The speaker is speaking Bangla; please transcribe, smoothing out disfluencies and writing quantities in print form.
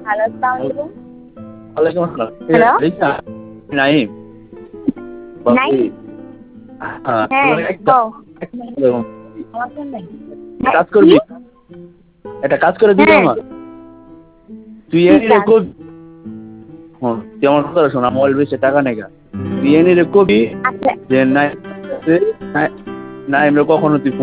হ্যালো, আসসালামু আলাইকুম। ওয়ালাইকুম আসসালাম। হ্যালো? লিসা, নাইম। নাইম? হ্যাঁ, হ্যাঁ, একটা কও। কাজ কি? করবি? একটা কাজ করে দিবি হ্যাঁ, আমার? তুই কি এনে রে কাজ? কবি, তুই আমার কথা শোন, মোবাইল বেচে টাকা নেগা। তুই এনে রে কবি আচ্ছা, যে নাইম রে কখনো তুই